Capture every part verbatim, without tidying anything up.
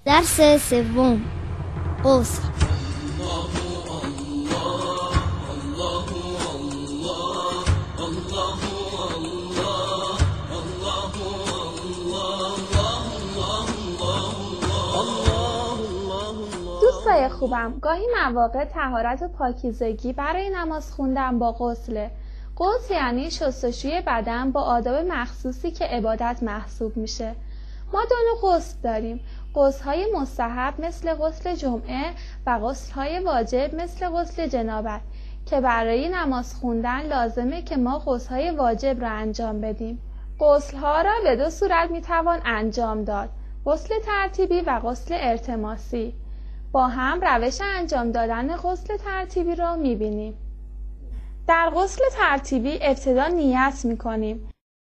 درس سوم، غسل. دوستای خوبم، گاهی مواقع طهارت و پاکیزگی برای نماز خوندن با غسله. غسل یعنی شستشوی بدن با آداب مخصوصی که عبادت محسوب میشه. ما دو نوع غسل داریم: غسل‌های مستحب مثل غسل جمعه و غسل‌های واجب مثل غسل جنابت که برای نماز خوندن لازمه که ما غسل‌های واجب را انجام بدیم. غسل‌ها را به دو صورت میتوان انجام داد: غسل ترتیبی و غسل التماسی. با هم روش انجام دادن غسل ترتیبی را میبینیم. در غسل ترتیبی ابتدا نیت میکنیم.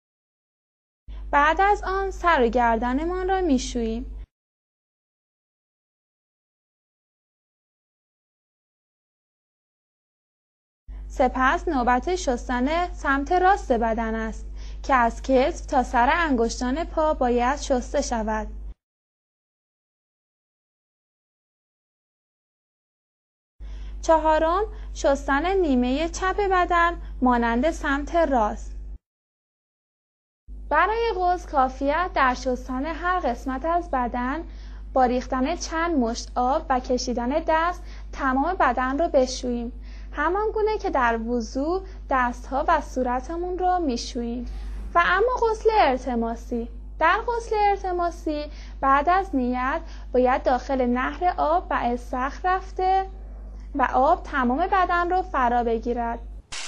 بعد از آن سر و گردنمان را میشوییم. سپس نوبت شستن سمت راست بدن است که از کتف تا سر انگشتان پا باید شسته شود. چهارم، شستن نیمه چپ بدن مانند سمت راست. برای غسل کافیه در شستن هر قسمت از بدن با ریختن چند مشت آب و کشیدن دست تمام بدن رو بشوییم، همان گونه که در وضو دستها و صورتمون رو میشوییم. و اما غسل التماسی، در غسل التماسی بعد از نیت باید داخل نهر آب و استخر رفته و آب تمام بدن رو فرا بگیرد.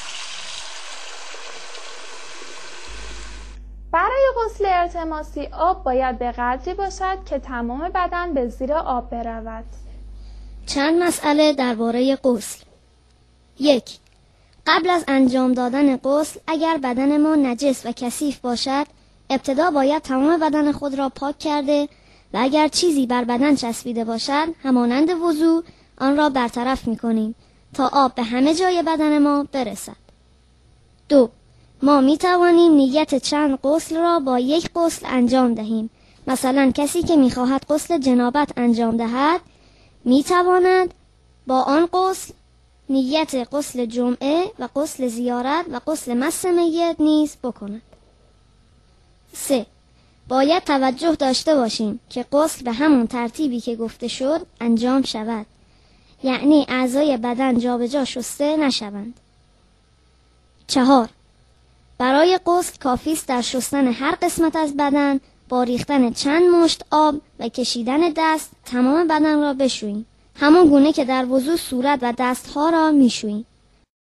برای غسل التماسی آب باید به قدری باشد که تمام بدن به زیر آب برود. چند مسئله درباره غسل. یک، قبل از انجام دادن غسل اگر بدن ما نجس و کثیف باشد، ابتدا باید تمام بدن خود را پاک کرده و اگر چیزی بر بدن چسبیده باشد همانند وضو آن را برطرف می‌کنیم تا آب به همه جای بدن ما برسد. دو، ما می توانیم نیت چند غسل را با یک غسل انجام دهیم. مثلا کسی که می خواهد غسل جنابت انجام دهد می تواند با آن غسل نیت غسل جمعه و غسل زیارت و غسل مس میت نیز بکند. سه، باید توجه داشته باشیم که غسل به همون ترتیبی که گفته شد انجام شود، یعنی اعضای بدن جابجا شسته نشوند. چهار، برای غسل کافی است در شستن هر قسمت از بدن با ریختن چند مشت آب و کشیدن دست تمام بدن را بشوییم، همان گونه که در وضو صورت و دستها را میشوییم.